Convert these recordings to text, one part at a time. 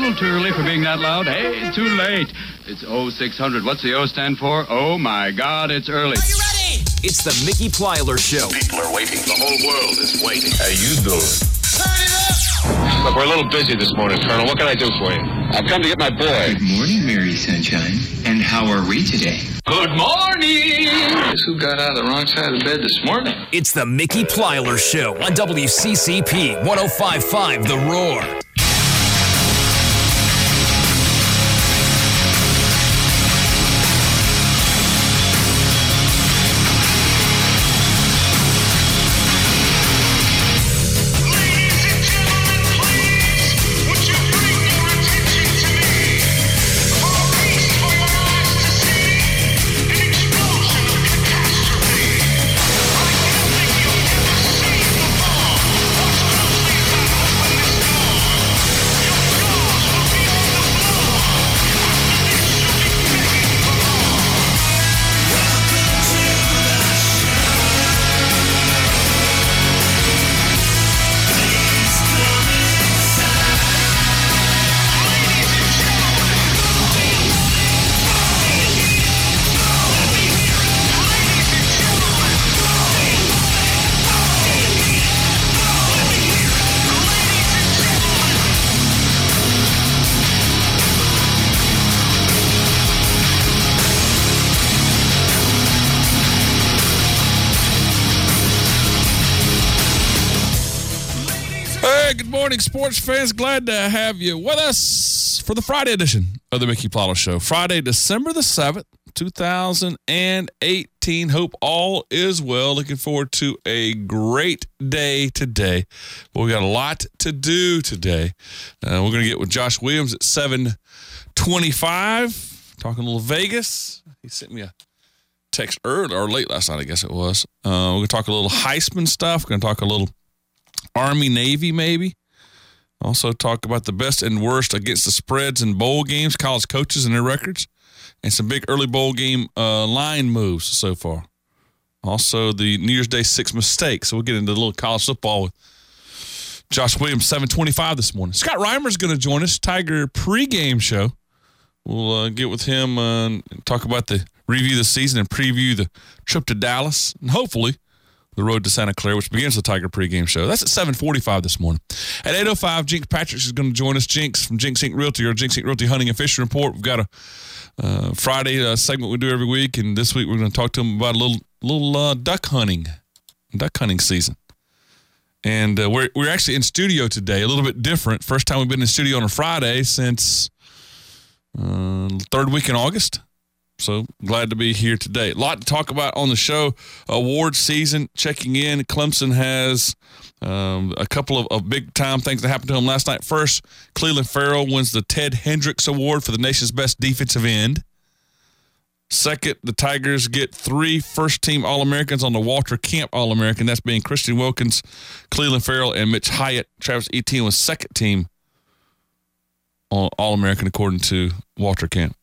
little too early for being that loud. Hey, too late. It's 0600. What's the O stand for? Oh, my God, it's early. Are you ready? It's the Mickey Plyler Show. People are waiting. The whole world is waiting. How you doing? Turn it up! Look, we're a little busy this morning, Colonel. What can I do for you? I've come to get my boy. Good morning, Mary Sunshine. And how are we today? Good morning! Guess who got out of the wrong side of the bed this morning? It's the Mickey Plyler Show on WCCP 105.5 The Roar. Sports fans, glad to have you with us for the Friday edition of the Mickey Plyler Show. Friday, December the 7th, 2018. Hope all is well. Looking forward to a great day today. But we got a lot to do today. We're going to get with Josh Williams at 7:25, talking a little Vegas. He sent me a text early or late last night, I guess it was. We're going to talk a little Heisman stuff. We're going to talk a little Army, Navy, maybe. Also talk about the best and worst against the spreads in bowl games, college coaches and their records, and some big early bowl game line moves so far. Also, the New Year's Day 6 mistakes. So we'll get into a little college football with Josh Williams, 7:25 this morning. Scott Reimer's going to join us, Tiger pregame show. We'll get with him and talk about the review of the season and preview the trip to Dallas, and hopefully the road to Santa Clara, which begins the Tiger pregame show. That's at 7:45 this morning. At 8:05, Jinx Patrick is going to join us. Jinx from Jinx Inc. Realty, or Jinx Inc. Realty Hunting and Fishing Report. We've got a Friday segment we do every week, and this week we're going to talk to him about a little duck hunting season. And we're actually in studio today, a little bit different. First time we've been in studio on a Friday since third week in August. So glad to be here today. A lot to talk about on the show. Award season checking in. Clemson has a couple of big-time things that happened to him last night. First, Clelin Ferrell wins the Ted Hendricks Award for the nation's best defensive end. Second, the Tigers get 3 first-team All-Americans on the Walter Camp All-American. That's being Christian Wilkins, Clelin Ferrell, and Mitch Hyatt. Travis Etienne was second-team All-American according to Walter Camp.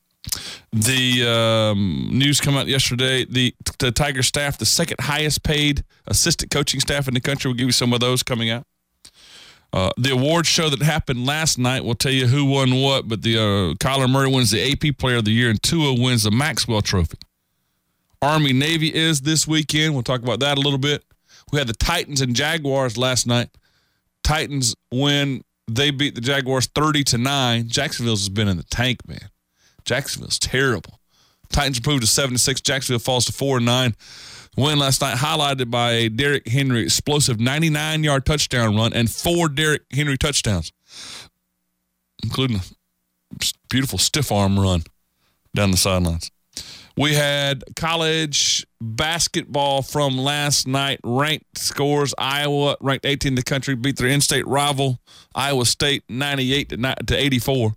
The news come out yesterday. The Tiger staff, the second highest paid assistant coaching staff in the country. We'll give you some of those coming out. The awards show that happened last night. We'll tell you who won what, but the Kyler Murray wins the AP Player of the Year, and Tua wins the Maxwell Trophy. Army Navy is this weekend. We'll talk about that a little bit. We had the Titans and Jaguars last night. Titans win. They beat the Jaguars 30-9. Jacksonville's has been in the tank, man. Jacksonville's terrible. Titans improved to 7-6. Jacksonville falls to 4-9. Win last night highlighted by a Derrick Henry explosive 99-yard touchdown run and 4 Derrick Henry touchdowns, including a beautiful stiff arm run down the sidelines. We had college basketball from last night. Ranked scores: Iowa, ranked 18th in the country, beat their in-state rival Iowa State 98-84.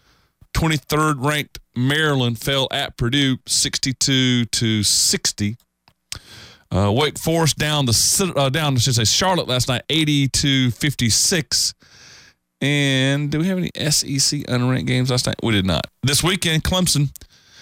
23rd ranked Maryland fell at Purdue 62-60. Wake Forest down to Charlotte last night 80-56. And do we have any SEC unranked games last night? We did not. This weekend, Clemson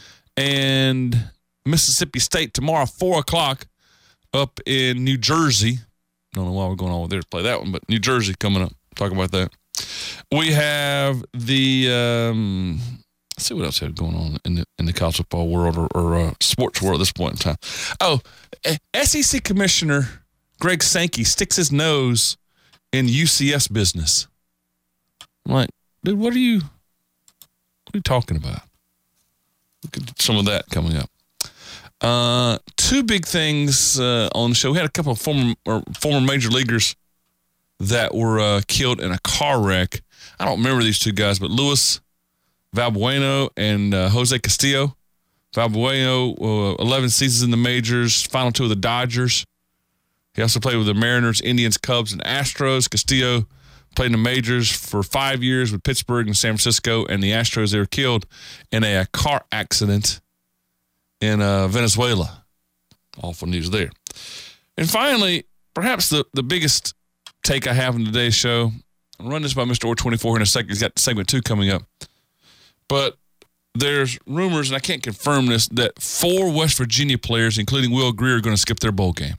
and Mississippi State tomorrow, 4 o'clock up in New Jersey. Don't know why we're going on over there to play that one, but New Jersey coming up. Talk about that. We have the let's see what else we have going on in the college football world or sports world at this point in time. Oh, SEC Commissioner Greg Sankey sticks his nose in UCS business. I'm like, dude, what are you talking about? Look at some of that coming up. Two big things on the show. We had a couple of former major leaguers that were killed in a car wreck. I don't remember these two guys, but Luis Valbuena and Jose Castillo. Valbuena, 11 seasons in the majors, final two of the Dodgers. He also played with the Mariners, Indians, Cubs, and Astros. Castillo played in the majors for 5 years with Pittsburgh and San Francisco, and the Astros. They were killed in a car accident in Venezuela. Awful news there. And finally, perhaps the biggest take I have in today's show, I'll run this by Mr. Orr 24 in a second. He's got segment 2 coming up. But there's rumors, and I can't confirm this, that 4 West Virginia players, including Will Greer, are going to skip their bowl game.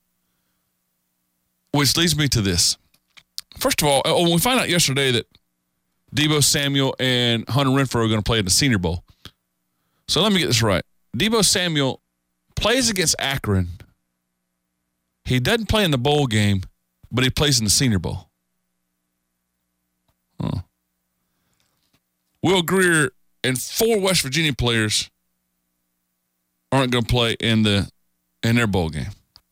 Which leads me to this. First of all, we found out yesterday that Deebo Samuel and Hunter Renfrow are going to play in the Senior Bowl. So let me get this right. Deebo Samuel plays against Akron. He doesn't play in the bowl game, but he plays in the Senior Bowl. Huh. Will Greer and 4 West Virginia players aren't going to play in their bowl game.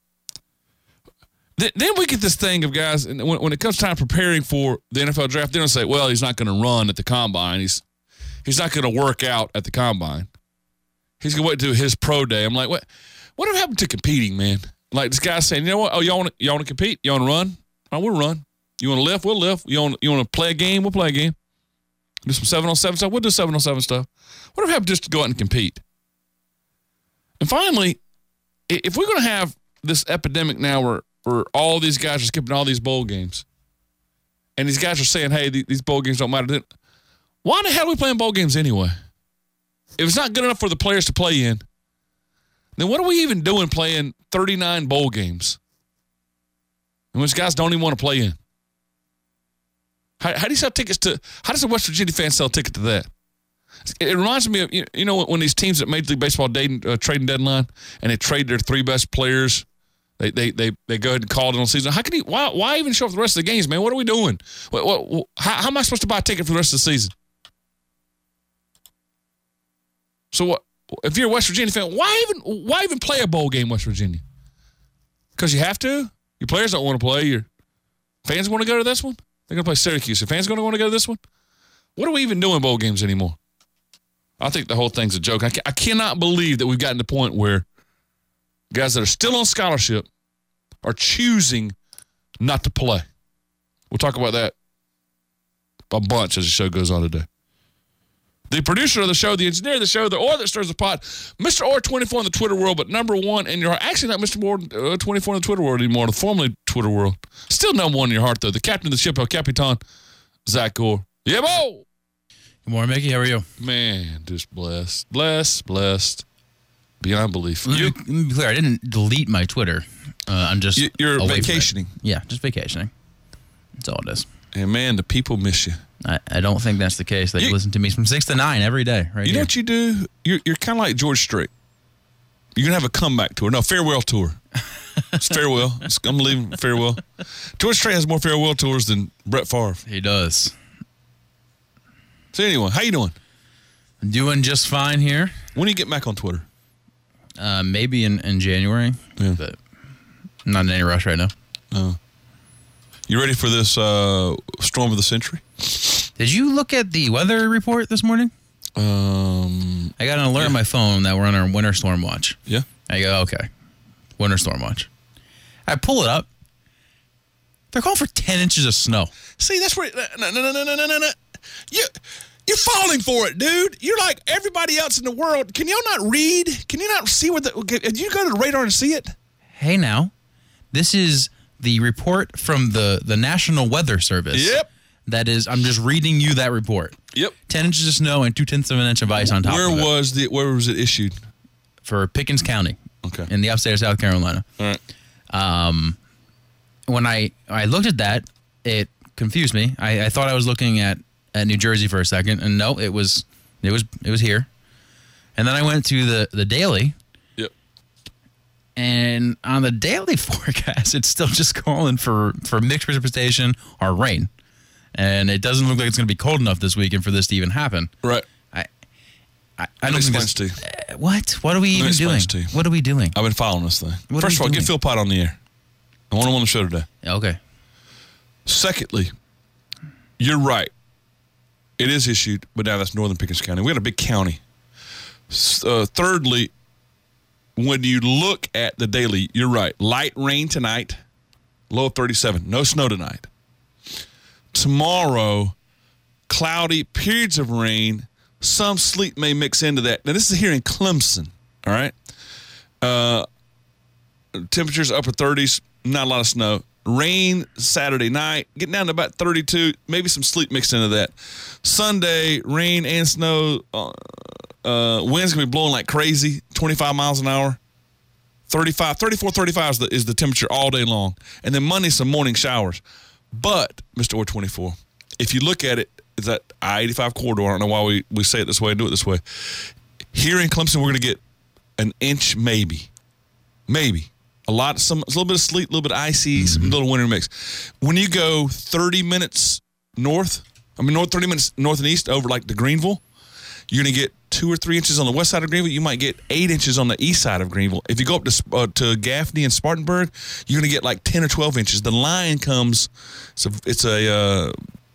Then we get this thing of guys, and when it comes time preparing for the NFL draft, they don't say, well, he's not going to run at the combine. He's not going to work out at the combine. He's going to wait to his pro day. I'm like, what happened to competing, man? Like this guy saying, you know what? Oh, y'all want to compete? You want to run? Oh, we'll run. You want to lift? We'll lift. You want to play a game? We'll play a game. Do some 7-on-7 stuff. We'll do 7-on-7 stuff. What if we have just to go out and compete? And finally, if we're going to have this epidemic now where all these guys are skipping all these bowl games, and these guys are saying, hey, these bowl games don't matter, then why the hell are we playing bowl games anyway? If it's not good enough for the players to play in, then what are we even doing playing 39 bowl games? And which guys don't even want to play in? How do you sell tickets to? How does a West Virginia fan sell a ticket to that? It reminds me of you know when these teams at Major League Baseball trading deadline and they trade their 3 best players, they go ahead and call it on the season. How can you? Why even show up for the rest of the games, man? What are we doing? How am I supposed to buy a ticket for the rest of the season? So what? If you're a West Virginia fan, why even play a bowl game, West Virginia? Because you have to. Your players don't want to play. Your fans want to go to this one. They're going to play Syracuse. Your fans going to want to go to this one. What are we even doing bowl games anymore? I think the whole thing's a joke. I cannot believe that we've gotten to the point where guys that are still on scholarship are choosing not to play. We'll talk about that a bunch as the show goes on today. The producer of the show, the engineer of the show, the Orr that stirs the pot, Mr. Orr 24 in the Twitter world, but number 1 in your heart. Actually, not Mr. Orr 24 in the Twitter world anymore, the formerly Twitter world. Still number 1 in your heart, though. The captain of the ship, El Capitan, Zach Orr. Yeah, bo! Good morning, Mickey. How are you? Man, just blessed. Blessed. Beyond belief. Let me be clear. I didn't delete my Twitter. I'm just You're away vacationing. From it. Yeah, just vacationing. That's all it is. And, man, the people miss you. I don't think that's the case. They listen to me from 6 to 9 every day. Right. You know what you do? You're kind of like George Strait. You're going to have a comeback tour. No, farewell tour. It's farewell. I'm leaving farewell. George Strait has more farewell tours than Brett Favre. He does. So anyway, how you doing? I'm doing just fine here. When do you get back on Twitter? Maybe in January. Yeah. But I'm not in any rush right now. You ready for this storm of the century? Did you look at the weather report this morning? I got an alert on my phone that we're on our winter storm watch. Yeah. I go, okay. Winter storm watch. I pull it up. They're calling for 10 inches of snow. See, that's where... No. You're falling for it, dude. You're like everybody else in the world. Can y'all not read? Can you not see what did you go to the radar and see it? Hey, now. This is the report from the National Weather Service. Yep. That is, I'm just reading you that report. Yep. 10 inches of snow and 0.2 of an inch of ice on top of it. Where was it issued? For Pickens County. Okay. In the upstate of South Carolina. All right. When I looked at that, it confused me. I thought I was looking at New Jersey for a second, and no, it was here. And then I went to the daily. Yep. And on the daily forecast, it's still just calling for mixed precipitation or rain. And it doesn't look like it's going to be cold enough this weekend for this to even happen. Right. I don't think this. What? What are we even doing? What are we doing? I've been following this thing. First of all, get Phil Pott on the air. I want him on the show today. Okay. Secondly, you're right. It is issued, but now that's northern Pickens County. We got a big county. Thirdly, when you look at the daily, you're right. Light rain tonight, low of 37. No snow tonight. Tomorrow, cloudy, periods of rain. Some sleet may mix into that. Now, this is here in Clemson, all right? Temperatures upper 30s, not a lot of snow. Rain Saturday night, getting down to about 32, maybe some sleet mixed into that. Sunday, rain and snow. Wind's going to be blowing like crazy, 25 miles an hour. 34, 35 is the temperature all day long. And then Monday, some morning showers. But, Mr. Or 24, if you look at it, it's that I-85 corridor. I don't know why we say it this way and do it this way. Here in Clemson, we're going to get an inch maybe. Maybe. A little bit of sleet, a little bit of icy, some little winter mix. When you go 30 minutes north 30 minutes north and east over like to Greenville, you're going to get 2 or 3 inches on the west side of Greenville. You might get 8 inches on the east side of Greenville. If you go up to Gaffney and Spartanburg, you're going to get like 10 or 12 inches. The line comes, it's a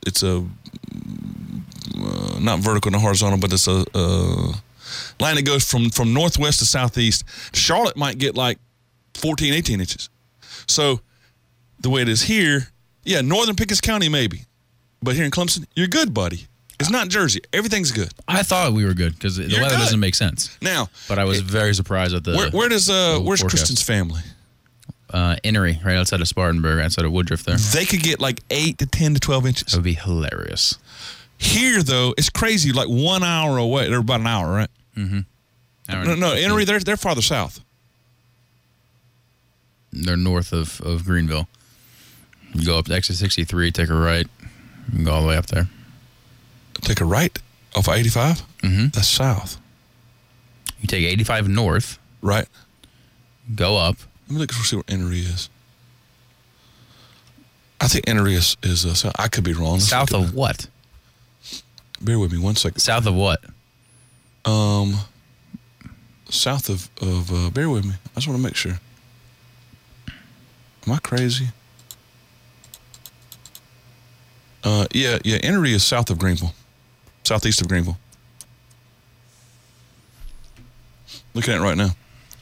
not vertical and horizontal, but it's a line that goes from northwest to southeast. Charlotte might get like 14, 18 inches. So the way it is here, yeah, northern Pickens County maybe. But here in Clemson, you're good, buddy. It's not Jersey. Everything's good. I thought we were good because the weather doesn't make sense. Now, but I was very surprised at the where's forecast. Kristen's family? Innery, right outside of Spartanburg, outside of Woodruff there. They could get like 8 to 10 to 12 inches. That would be hilarious. Here, though, it's crazy. Like 1 hour away. They're about an hour, right? Mm-hmm. No, Innery, they're farther south. They're north of Greenville. You go up to exit 63, take a right, and go all the way up there. Take a right off of 85? Mm-hmm. That's south. You take 85 north. Right. Go up. Let me look to see where Innery is. I think Innery is south. I could be wrong. South of what? Bear with me 1 second. South of what? South of bear with me. I just want to make sure. Am I crazy? Yeah, Innery is south of Greenville. Southeast of Greenville. Looking at it right now.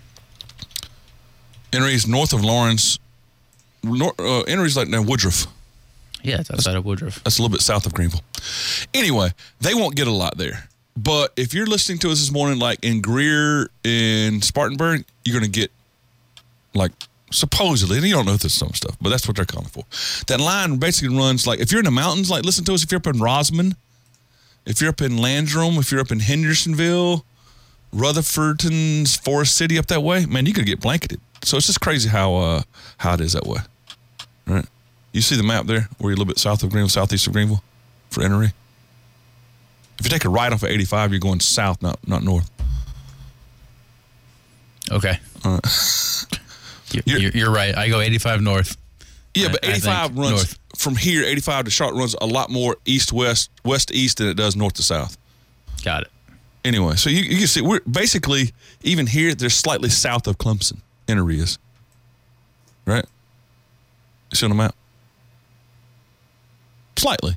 Innery is north of Lawrence. Innery's like now Woodruff. Yeah, it's outside of Woodruff. That's a little bit south of Greenville. Anyway, they won't get a lot there. But if you're listening to us this morning, like in Greer, in Spartanburg, you're going to get, like, supposedly, and you don't know this some stuff, but that's what they're calling for. That line basically runs, like, if you're in the mountains, like, listen to us, if you're up in Rosman, if you're up in Landrum, if you're up in Hendersonville, Rutherfordton's, Forest City, up that way, man, you could get blanketed. So it's just crazy how it is that way. Right? You see the map there, where you're a little bit south of Greenville, southeast of Greenville, for Innery? If you take a right off of 85, you're going south, not north. Okay. All right. You're right. I go 85 north. Yeah, but 85 runs north. From here, 85 to Charlotte runs a lot more east-west, west-east than it does north to south. Got it. Anyway, so you can see, we're basically, even here, they're slightly south of Clemson, Innery is. Right? You see on the map? Slightly.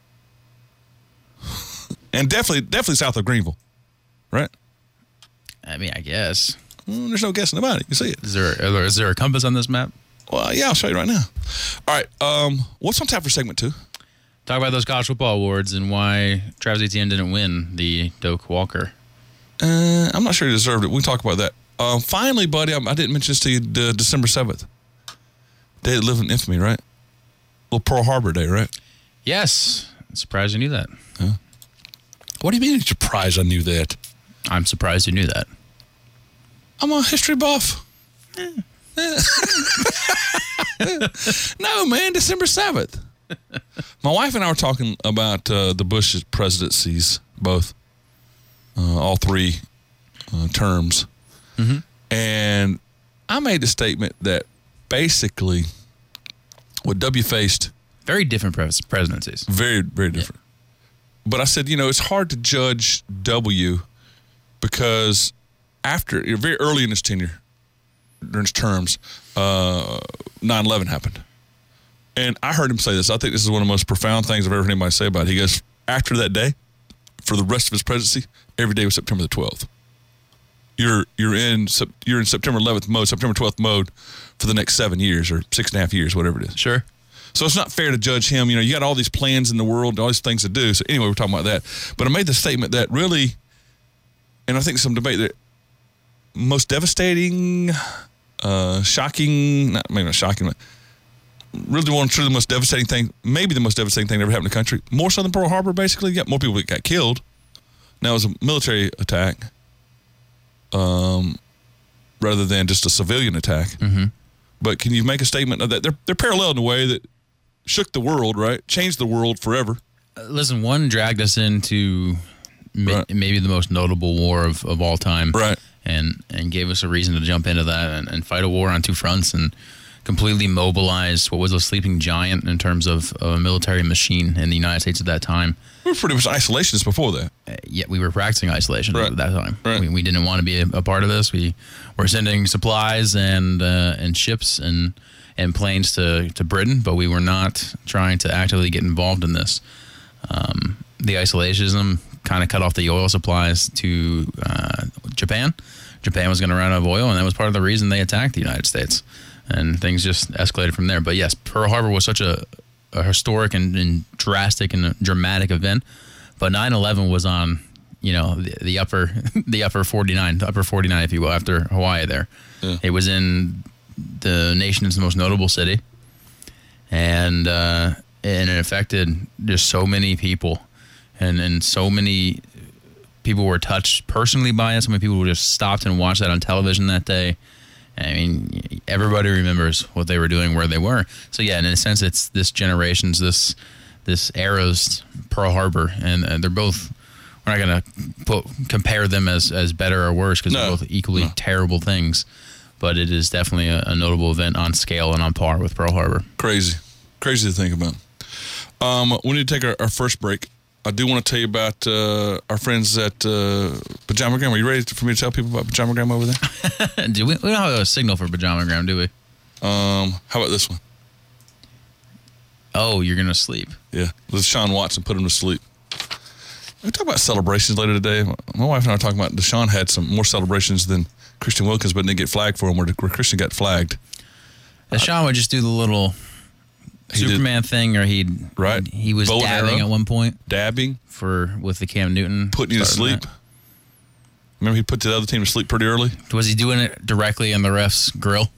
And definitely south of Greenville. Right? I mean, I guess. There's no guessing about it. You see it. Is there a compass on this map? Well, yeah, I'll show you right now. All right. What's on tap for segment 2? Talk about those college football awards and why Travis Etienne didn't win the Doak Walker. I'm not sure he deserved it. We can talk about that. Finally, buddy, I didn't mention this to you, December 7th. Day that lived in infamy, right? Little Pearl Harbor Day, right? Yes. I'm surprised you knew that. Huh? What do you mean you're surprised I knew that? I'm surprised you knew that. I'm a history buff. No, man, December 7th. My wife and I were talking about the Bush presidencies, both, all three terms. Mm-hmm. And I made the statement that basically what W faced. Very different presidencies. Very, very different. Yeah. But I said, it's hard to judge W because very early in his tenure, during his terms, 9/11 happened. And I heard him say this. I think this is one of the most profound things I've ever heard anybody say about it. He goes, after that day, for the rest of his presidency, every day was September the 12th. You're in September 11th mode, September 12th mode for the next 7 years or 6.5 years, whatever it is. Sure. So it's not fair to judge him. You got all these plans in the world, all these things to do. So anyway, we're talking about that. But I made the statement that really, and I think some debate that most devastating, shocking, maybe not shocking, but really the most devastating thing, maybe the most devastating thing that ever happened in the country, more so than Pearl Harbor, basically. You got more people that got killed. Now it was a military attack rather than just a civilian attack. Mm-hmm. But can you make a statement of that? They're parallel in a way that shook the world, right? Changed the world forever. Listen, one dragged us into maybe the most notable war of all time. Right. And gave us a reason to jump into that and fight a war on two fronts and completely mobilize what was a sleeping giant in terms of a military machine in the United States at that time. We were pretty much isolationists before that. Yet we were practicing isolation Right. at that time. Right. We didn't want to be a part of this. We were sending supplies and ships and planes to Britain, but we were not trying to actively get involved in this. The isolationism kind of cut off the oil supplies to Japan. Japan was going to run out of oil, and that was part of the reason they attacked the United States. And things just escalated from there. But yes, Pearl Harbor was such a historic and drastic and dramatic event. But 9/11 was on, the upper 49, if you will, after Hawaii there. Yeah. It was in the nation's most notable city. And it affected just so many people. And so many people were touched personally by it. So many people just stopped and watched that on television that day. I mean, everybody remembers what they were doing, where they were. So yeah, in a sense, it's this generation's, this era's Pearl Harbor, and they're both. We're not going to compare them as better or worse because they're both equally terrible things. But it is definitely a notable event on scale and on par with Pearl Harbor. Crazy to think about. We need to take our first break. I do want to tell you about our friends at Pajamagram. Are you ready for me to tell people about Pajamagram over there? We don't have a signal for Pajamagram, do we? How about this one? Oh, you're going to sleep. Yeah. Let Deshaun Watson put him to sleep. We talk about celebrations later today. My wife and I are talking about Deshaun had some more celebrations than Christian Wilkins, but didn't get flagged for him where Christian got flagged. Deshaun would just do the little Superman thing, or he was dabbing at one point. Dabbing with the Cam Newton, putting you to sleep. Remember, he put the other team to sleep pretty early. Was he doing it directly in the ref's grill?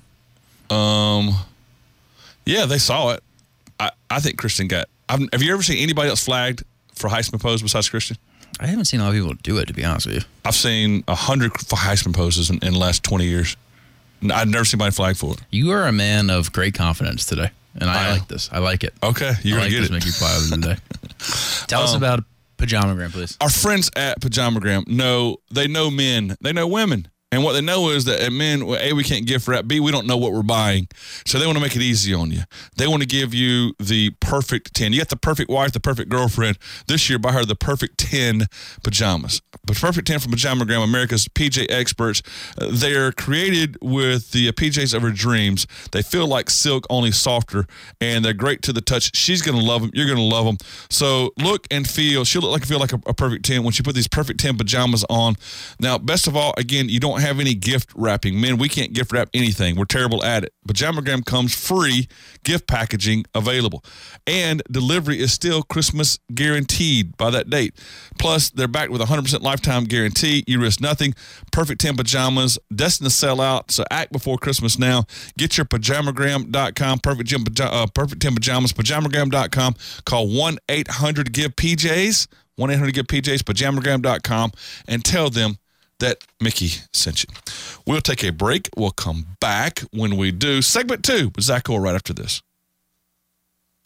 Yeah, they saw it. I think Christian got. Have you ever seen anybody else flagged for Heisman pose besides Christian? I haven't seen a lot of people do it, to be honest with you. I've seen 100 Heisman poses in the last 20 years. I've never seen anybody flagged for it. You are a man of great confidence today. And I like this. I like it. Okay, you're going to get it. Mickey Plywood today. Tell us about Pajamagram, please. Our friends at Pajamagram know men. They know women. And what they know is that men, A, we can't gift wrap. B, we don't know what we're buying. So they want to make it easy on you. They want to give you the perfect 10. You got the perfect wife, the perfect girlfriend. This year, buy her the perfect 10 pajamas. The perfect 10 from Pajamagram, America's PJ experts. They're created with the PJs of her dreams. They feel like silk, only softer, and they're great to the touch. She's going to love them. You're going to love them. So look and feel. She'll feel like a perfect 10 when she put these perfect 10 pajamas on. Now, best of all, again, you don't have any gift wrapping. Men, we can't gift wrap anything. We're terrible at it. Pajamagram comes free gift packaging available. And delivery is still Christmas guaranteed by that date. Plus, they're backed with a 100% lifetime guarantee. You risk nothing. Perfect 10 pajamas, destined to sell out, so act before Christmas now. Get your Pajamagram.com, perfect 10 pajamas, Pajamagram.com. Call 1-800-GIVE-PJs, 1-800-GIVE-PJs, Pajamagram.com, and tell them that Mickey sent you. We'll take a break. We'll come back when we do segment 2 with Zach Orr right after this.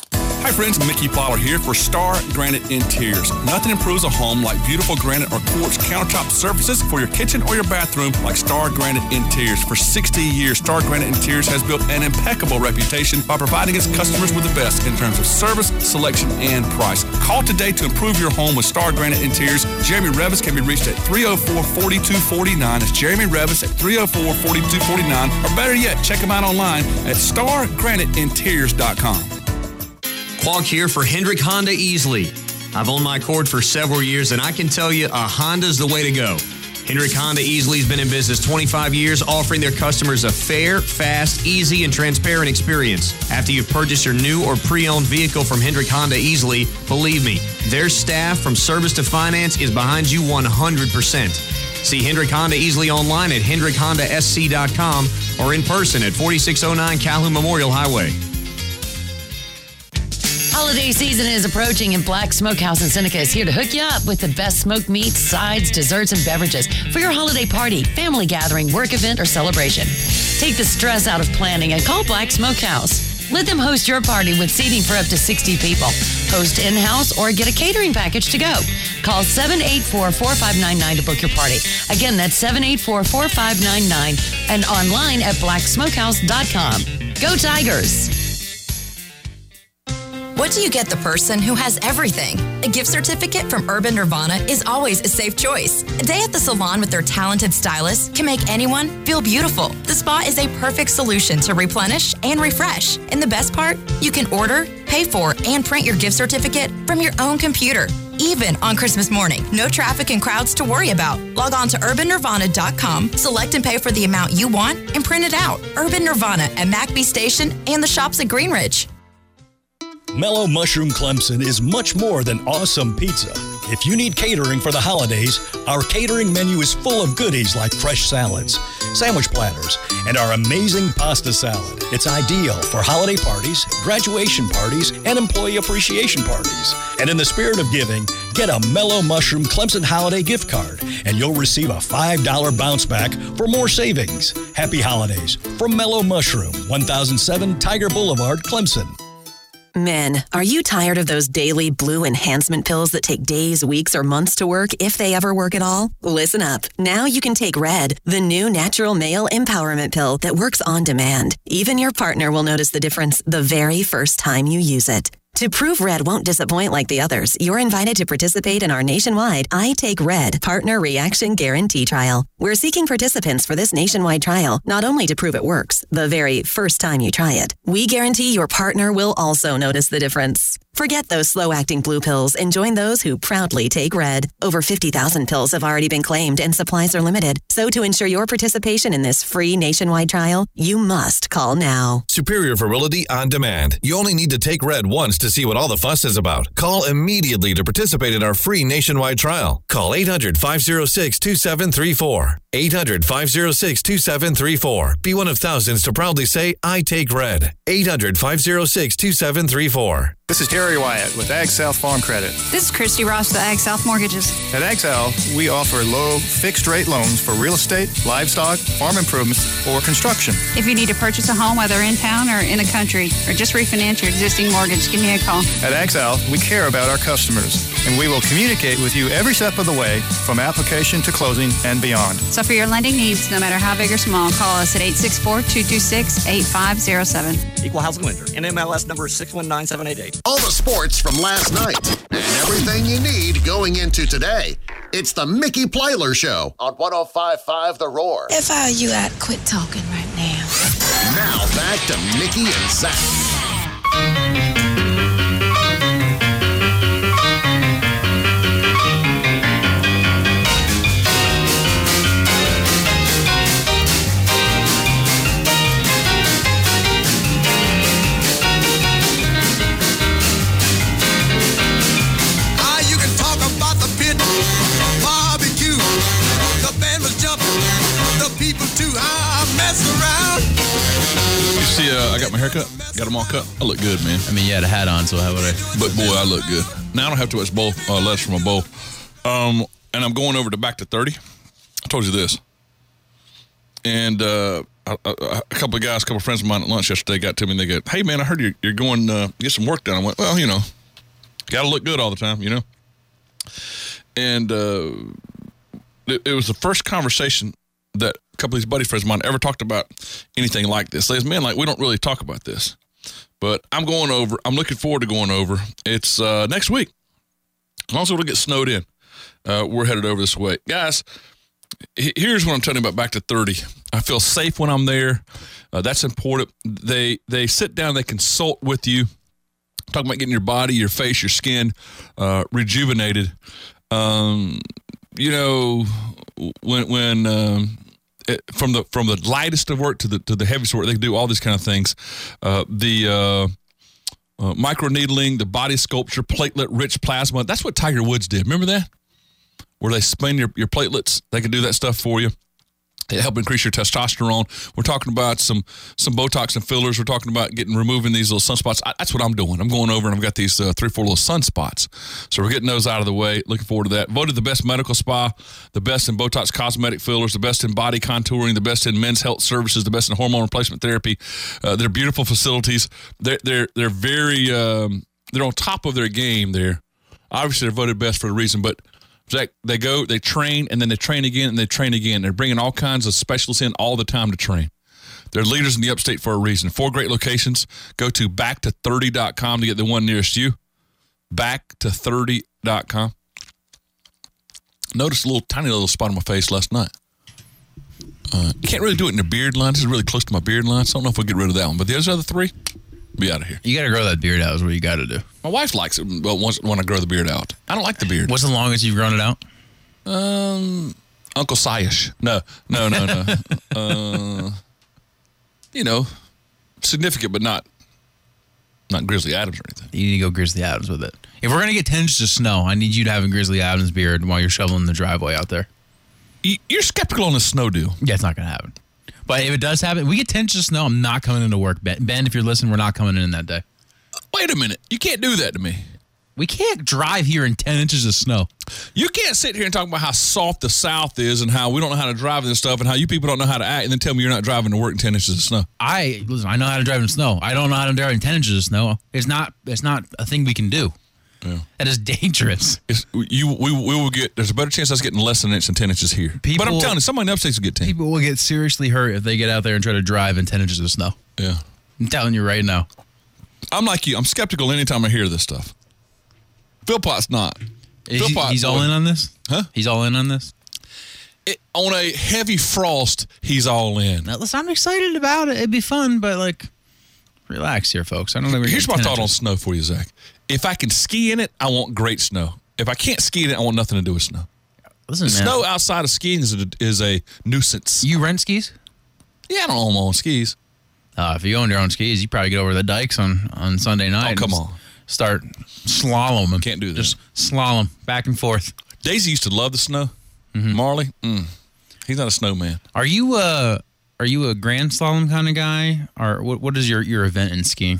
Hi friends, Mickey Plyler here for Star Granite Interiors. Nothing improves a home like beautiful granite or quartz countertop surfaces for your kitchen or your bathroom like Star Granite Interiors. For 60 years, Star Granite Interiors has built an impeccable reputation by providing its customers with the best in terms of service, selection, and price. Call today to improve your home with Star Granite Interiors. Jeremy Revis can be reached at 304-4249. That's Jeremy Revis at 304-4249. Or better yet, check him out online at stargraniteinteriors.com. Qualk here for Hendrick Honda Easley. I've owned my Accord for several years, and I can tell you a Honda's the way to go. Hendrick Honda Easley's been in business 25 years, offering their customers a fair, fast, easy, and transparent experience. After you've purchased your new or pre-owned vehicle from Hendrick Honda Easley, believe me, their staff from service to finance is behind you 100%. See Hendrick Honda Easley online at hendrickhondasc.com or in person at 4609 Calhoun Memorial Highway. Holiday season is approaching, and Black Smokehouse in Seneca is here to hook you up with the best smoked meats, sides, desserts, and beverages for your holiday party, family gathering, work event, or celebration. Take the stress out of planning and call Black Smokehouse. Let them host your party with seating for up to 60 people. Host in-house or get a catering package to go. Call 784-4599 to book your party. Again, that's 784-4599 and online at blacksmokehouse.com. Go Tigers! What do you get the person who has everything? A gift certificate from Urban Nirvana is always a safe choice. A day at the salon with their talented stylists can make anyone feel beautiful. The spa is a perfect solution to replenish and refresh. And the best part? You can order, pay for, and print your gift certificate from your own computer, even on Christmas morning. No traffic and crowds to worry about. Log on to urbannirvana.com, select and pay for the amount you want, and print it out. Urban Nirvana at McBee Station and the shops at Greenridge. Mellow Mushroom Clemson is much more than awesome pizza. If you need catering for the holidays, our catering menu is full of goodies like fresh salads, sandwich platters, and our amazing pasta salad. It's ideal for holiday parties, graduation parties, and employee appreciation parties. And in the spirit of giving, get a Mellow Mushroom Clemson holiday gift card, and you'll receive a $5 bounce back for more savings. Happy holidays from Mellow Mushroom, 1007 Tiger Boulevard, Clemson. Men, are you tired of those daily blue enhancement pills that take days, weeks, or months to work, if they ever work at all? Listen up. Now you can take Red, the new natural male empowerment pill that works on demand. Even your partner will notice the difference the very first time you use it. To prove Red won't disappoint like the others, you're invited to participate in our nationwide I Take Red Partner Reaction Guarantee Trial. We're seeking participants for this nationwide trial, not only to prove it works the very first time you try it. We guarantee your partner will also notice the difference. Forget those slow-acting blue pills and join those who proudly take Red. Over 50,000 pills have already been claimed and supplies are limited. So to ensure your participation in this free nationwide trial, you must call now. Superior Virility on Demand. You only need to take Red once to see what all the fuss is about. Call immediately to participate in our free nationwide trial. Call 800-506-2734. 800-506-2734. Be one of thousands to proudly say, I take Red. 800-506-2734. This is Terry Wyatt with Ag South Farm Credit. This is Christy Ross with Ag South Mortgages. At Ag South, we offer low, fixed-rate loans for real estate, livestock, farm improvements, or construction. If you need to purchase a home, whether in town or in the country, or just refinance your existing mortgage, give me a call. At Ag South, we care about our customers, and we will communicate with you every step of the way, from application to closing and beyond. So for your lending needs, no matter how big or small, call us at 864-226-8507. Equal housing lender. NMLS number 619788. All the sports from last night and everything you need going into today. It's the Mickey Plyler Show on 105.5 The Roar. If I were you, I'd quit talking right now. Now back to Mickey and Zach. You see, I got my hair cut. Got them all cut. I look good, man. I mean, you had a hat on, so how would I? But boy, I look good. Now I don't have to much less from a bowl. And I'm going over to back to 30. I told you this. And a couple of guys, a couple of friends of mine at lunch yesterday got to me and they go, "Hey, man, I heard you're going get some work done." I went, "Well, got to look good all the time, And it was the first conversation that a couple of these buddy friends of mine ever talked about anything like this. They said, "Man, we don't really talk about this." But I'm going over. I'm looking forward to going over. It's next week. I'm also going to get snowed in. We're headed over this way. Guys, here's what I'm telling you about Back to 30. I feel safe when I'm there. That's important. They sit down. They consult with you. Talking about getting your body, your face, your skin rejuvenated. When from the lightest of work to the heaviest work, they can do all these kind of things. The microneedling, the body sculpture, platelet-rich plasma. That's what Tiger Woods did. Remember that? Where they spin your platelets. They can do that stuff for you. It help increase your testosterone. We're talking about some Botox and fillers. We're talking about removing these little sunspots. That's what I'm doing. I'm going over and I've got these 3-4 little sunspots. So we're getting those out of the way. Looking forward to that. Voted the best medical spa, the best in Botox cosmetic fillers, the best in body contouring, the best in men's health services, the best in hormone replacement therapy. They're beautiful facilities. They're very they're on top of their game there. Obviously, they're voted best for a reason, but Zach, they go, they train, and then they train again, and they train again. They're bringing all kinds of specialists in all the time to train. They're leaders in the upstate for a reason. 4 great locations. Go to backto30.com to get the one nearest you. Backto30.com. Noticed a tiny little spot on my face last night. You can't really do it in the beard line. This is really close to my beard line, so I don't know if we'll get rid of that one. But the other 3, be out of here. You got to grow that beard out is what you got to do. My wife likes it when I grow the beard out. I don't like the beard. What's the longest you've grown it out? Uncle Siash. No. Significant, but not Grizzly Adams or anything. You need to go Grizzly Adams with it. If we're going to get 10 inches of snow, I need you to have a Grizzly Adams beard while you're shoveling the driveway out there. You're skeptical on the snow deal. Yeah, it's not going to happen. But if it does happen, we get 10 inches of snow, I'm not coming into work. Ben, if you're listening, we're not coming in that day. Wait a minute. You can't do that to me. We can't drive here in 10 inches of snow. You can't sit here and talk about how soft the South is and how we don't know how to drive this stuff and how you people don't know how to act and then tell me you're not driving to work in 10 inches of snow. I know how to drive in snow. I don't know how to drive in 10 inches of snow. It's not a thing we can do. Yeah. That is dangerous. We will get. There's a better chance of us getting less than an inch than 10 inches here. But I'm telling you, somebody in the upstates will get 10. People will get seriously hurt if they get out there and try to drive in 10 inches of snow. Yeah. I'm telling you right now. I'm like you. I'm skeptical anytime I hear this stuff. Philpott's not. He's all in on this? Huh? He's all in on this? On a heavy frost, he's all in. Now, listen, I'm excited about it. It'd be fun, but relax here, folks. I don't know. Here's my thought on snow for you, Zach. If I can ski in it, I want great snow. If I can't ski in it, I want nothing to do with snow. Listen, the snow outside of skiing is a nuisance. You rent skis? Yeah, I don't own my own skis. If you own your own skis, you probably get over the dikes on Sunday night. Oh, come on. Start slaloming. Can't do that. Just slalom back and forth. Daisy used to love the snow. Mm-hmm. Marley, he's not a snowman. Are you a grand slalom kind of guy, or what is your event in skiing?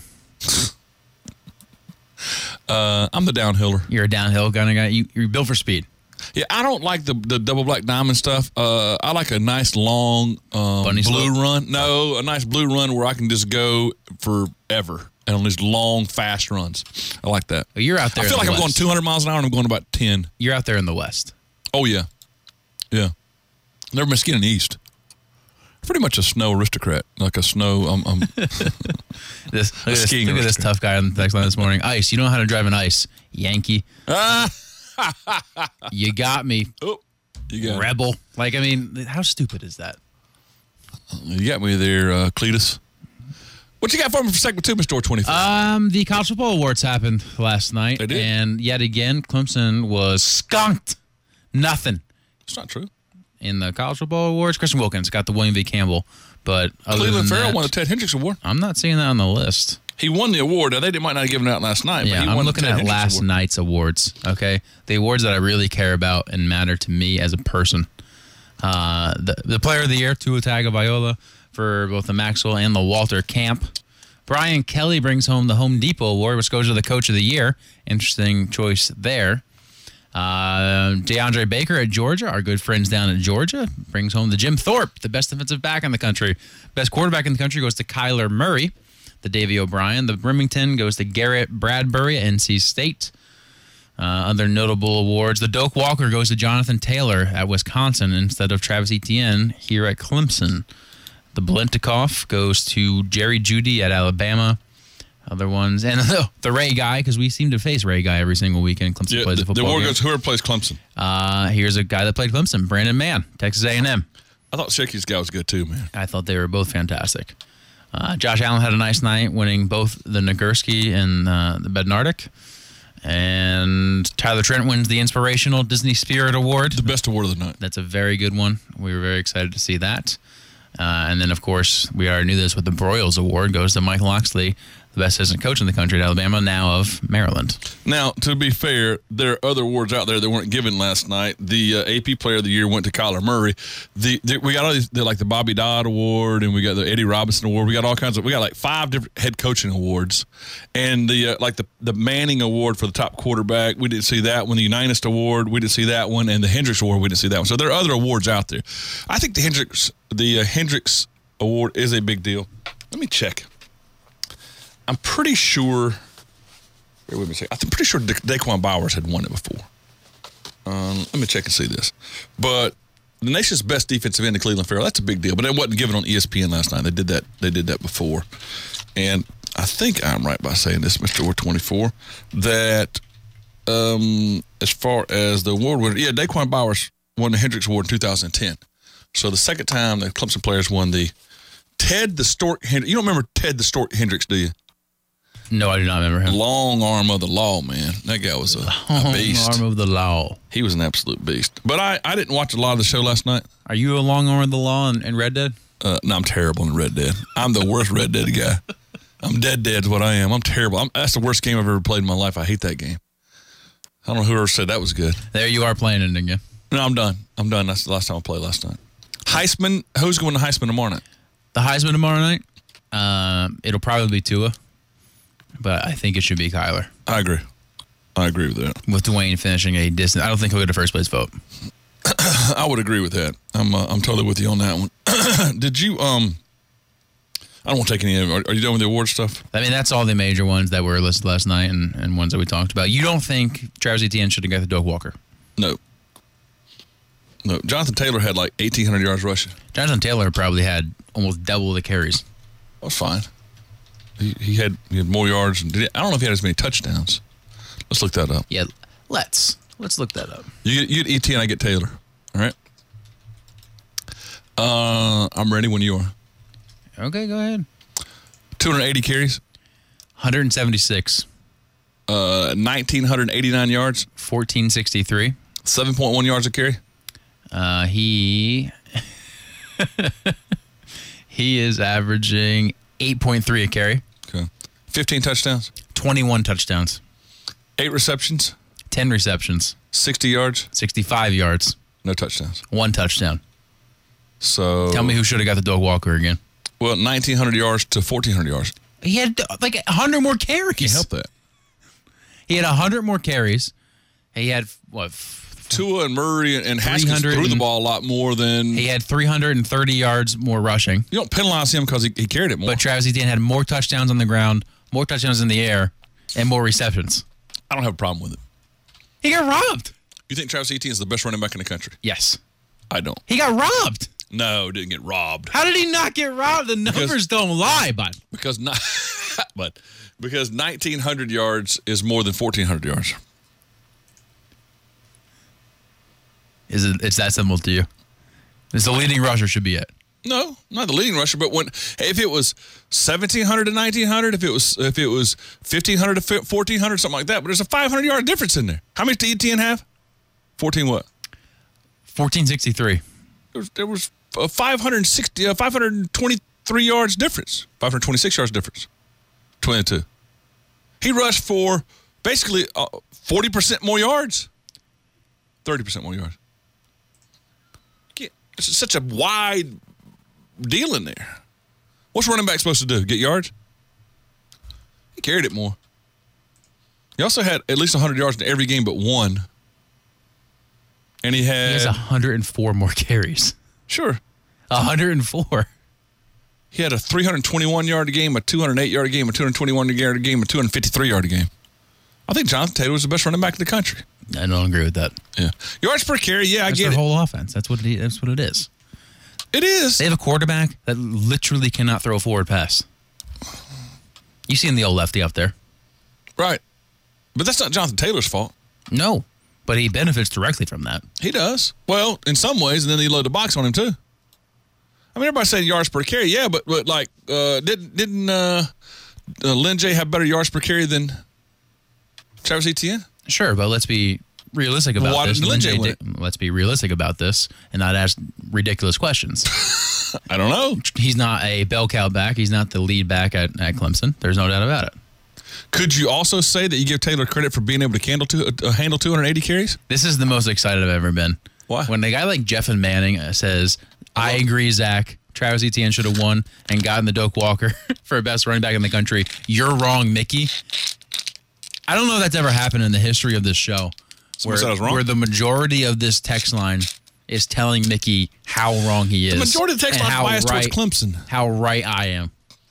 I'm the downhiller. You're a downhill kind of guy. You're built for speed. Yeah, I don't like the double black diamond stuff. I like a nice long blue run. No, a nice blue run where I can just go forever. And on these long, fast runs. I like that. Well, you're out there. I feel like I'm going 200 miles an hour and I'm going about 10. You're out there in the West. Oh, yeah. Yeah. Never been skiing in the East. Pretty much a snow aristocrat. Like a snow. Look at this tough guy on the text line this morning. Ice. You know how to drive an ice. Yankee. You got me. Oh, you got Rebel. How stupid is that? You got me there, Cletus. What you got for me for segment 2, Mr. 23? The College Football Awards happened last night. They did. And yet again, Clemson was skunked. Nothing. It's not true. In the College Football Awards, Christian Wilkins got the William V. Campbell. But Cleveland Farrell won the Ted Hendricks Award. I'm not seeing that on the list. He won the award. Now, they might not have given it out last night. Yeah, but he I'm won looking at last night's awards, okay? The awards that I really care about and matter to me as a person. The Player of the Year, Tua Tagovailoa, for both the Maxwell and the Walter Camp. Brian Kelly brings home the Home Depot Award, which goes to the Coach of the Year. Interesting choice there. DeAndre Baker at Georgia, our good friends down in Georgia, brings home the Jim Thorpe, the best defensive back in the country. Best quarterback in the country goes to Kyler Murray. The Davey O'Brien. The Remington goes to Garrett Bradbury at NC State. Other notable awards. The Doak Walker goes to Jonathan Taylor at Wisconsin instead of Travis Etienne here at Clemson. The Blintikoff goes to Jerry Jeudy at Alabama. Other ones. And the Ray Guy, because we seem to face Ray Guy every single weekend. Clemson plays a football the award game. goes whoever plays Clemson. Here's a guy that played Clemson, Brandon Mann, Texas A&M. I thought Shakey's guy was good too, man. I thought they were both fantastic. Josh Allen had a nice night, winning both the Nagurski and the Bednardik. And Tyler Trent wins the Inspirational Disney Spirit Award. The best award of the night. That's a very good one. We were very excited to see that. And then, of course, we already knew this, but the Broyles Award goes to Mike Loxley, the best assistant coach in the country at Alabama, now of Maryland. Now, to be fair, there are other awards out there that weren't given last night. The AP Player of the Year went to Kyler Murray. We got all these, like the Bobby Dodd Award, and we got the Eddie Robinson Award. We got all kinds of. We got like 5 different head coaching awards, and the Manning Award for the top quarterback. We didn't see that one. The Unitas Award, we didn't see that one, and the Hendricks Award, we didn't see that one. So there are other awards out there. I think the Hendricks Award is a big deal. Let me check. I'm pretty sure. Bear with me a second. I'm pretty sure Daquan Bowers had won it before. Let me check and see this. But the nation's best defensive end, the Cleveland Farrell, that's a big deal. But it wasn't given on ESPN last night. They did that before. And I think I'm right by saying this, Mr. Award 24, that as far as the award winner, Daquan Bowers won the Hendricks Award in 2010. So the second time the Clemson players won the Ted the Stork Hendricks. You don't remember Ted the Stork Hendricks, do you? No, I do not remember him. Long arm of the law, man. That guy was a beast. Long arm of the law. He was an absolute beast. But I didn't watch a lot of the show last night. Are you a long arm of the law in Red Dead? No, I'm terrible in Red Dead. I'm the worst Red Dead guy. I'm dead is what I am. I'm terrible. That's the worst game I've ever played in my life. I hate that game. I don't know who ever said that was good. There you are playing it again. No, I'm done. That's the last time I played last night. Heisman. Who's going to Heisman tomorrow night? The Heisman tomorrow night? It'll probably be Tua. But I think it should be Kyler. I agree with that. With Dwayne finishing a distant, I don't think he'll get a first place vote. I would agree with that. I'm totally with you on that one. Did you? I don't want to take any of it. Are you done with the award stuff? I mean, that's all the major ones that were listed last night and ones that we talked about. You don't think Travis Etienne should have got the Doak Walker? No. Jonathan Taylor had like 1,800 yards rushing. Jonathan Taylor probably had almost double the carries. That's fine. He had more yards. I don't know if he had as many touchdowns. Let's look that up. Yeah, let's look that up. You get Etienne, I get Taylor. All right. I'm ready when you are. Okay, go ahead. 280 carries. 176. 1,989 yards. 1,463. 7.1 yards a carry. He is averaging 8.3 a carry. Okay. 15 touchdowns. 21 touchdowns. 8 receptions. 10 receptions. 60 yards. 65 yards. No touchdowns. 1 touchdown. So tell me who should have got the Doak Walker again. Well, 1,900 yards to 1,400 yards. He had like 100 more carries. Can't help that. He had 100 more carries. He had what? Tua and Murray and Haskins threw the ball a lot more than... He had 330 yards more rushing. You don't penalize him because he carried it more. But Travis Etienne had more touchdowns on the ground, more touchdowns in the air, and more receptions. I don't have a problem with it. He got robbed. You think Travis Etienne is the best running back in the country? Yes. I don't. He got robbed. No, didn't get robbed. How did he not get robbed? The numbers don't lie, bud. Because 1,900 yards is more than 1,400 yards. It's that simple to you? It's the leading rusher should be it. No, not the leading rusher, but if it was 1,700 to 1,900, if it was 1,500 to 1,400, something like that, but there's a 500-yard difference in there. How many did Etienne have? 14 what? 1,463. There was a 523 yards difference, 526 yards difference, 22. He rushed for basically 40% more yards, 30% more yards. It's such a wide deal in there. What's running back supposed to do? Get yards? He carried it more. He also had at least 100 yards in every game but one. And he has 104 more carries. Sure. 104. He had a 321-yard game, a 208-yard game, a 221-yard game, a 253-yard game. I think Jonathan Taylor was the best running back in the country. I don't agree with that. Yeah. Yards per carry, yeah, I get it. That's their whole offense. That's what it is. It is. They have a quarterback that literally cannot throw a forward pass. You seen the old lefty up there. Right. But that's not Jonathan Taylor's fault. No. But he benefits directly from that. He does. Well, in some ways, and then they load the box on him, too. I mean, everybody's saying yards per carry, yeah, but like, didn't Lynn J have better yards per carry than Travis Etienne? Sure, but let's be realistic about this. Let's be realistic about this and not ask ridiculous questions. I don't know. He's not a bell cow back. He's not the lead back at Clemson. There's no doubt about it. Could you also say that you give Taylor credit for being able to handle 280 carries? This is the most excited I've ever been. Why? When a guy like Jeff and Manning says, I agree, Zach, Travis Etienne should have won and gotten the Doak Walker for best running back in the country. You're wrong, Mickey. I don't know if that's ever happened in the history of this show where the majority of this text line is telling Mickey how wrong he is. The majority of the text line is biased towards Clemson. How right I am.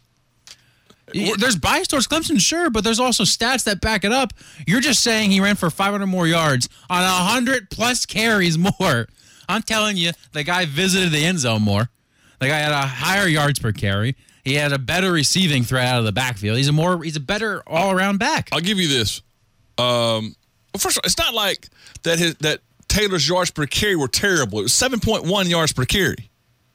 There's bias towards Clemson, sure, but there's also stats that back it up. You're just saying he ran for 500 more yards on 100-plus carries more. I'm telling you, the guy visited the end zone more. The guy had a higher yards per carry. He had a better receiving threat out of the backfield. He's a better all-around back. I'll give you this. Well, first of all, it's not like that Taylor's yards per carry were terrible. It was 7.1 yards per carry.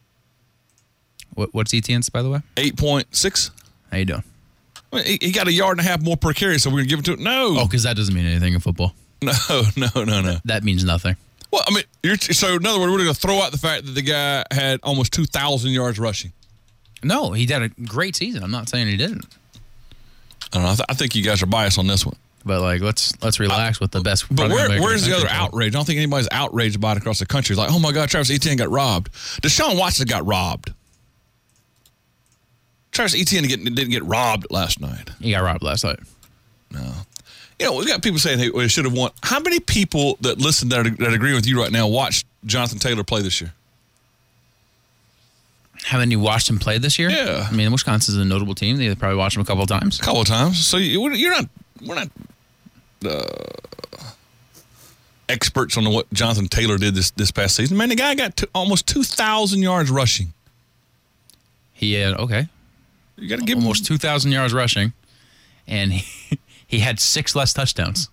What's Etienne's, by the way? 8.6. How you doing? Well, he got a yard and a half more per carry, so we're going to give it to him. No. Oh, because that doesn't mean anything in football. No. That means nothing. Well, I mean, so in other words, we're going to throw out the fact that the guy had almost 2,000 yards rushing. No, he did a great season. I'm not saying he didn't. I don't know. I think you guys are biased on this one. But like, let's relax with the best. But where's the other outrage? I don't think anybody's outraged about it across the country. It's like, oh my God, Travis Etienne got robbed. Deshaun Watson got robbed. Travis Etienne didn't get robbed last night. He got robbed last night. No. You know, we've got people saying, hey, we should have won. How many people that listen that agree with you right now watched Jonathan Taylor play this year? Haven't you watched him play this year? Yeah. I mean, Wisconsin's a notable team. They probably watched him a couple of times. So we're not experts on what Jonathan Taylor did this past season. Man, the guy got almost 2,000 yards rushing. He had, okay. You got to give almost 2,000 yards rushing, and he had 6 less touchdowns.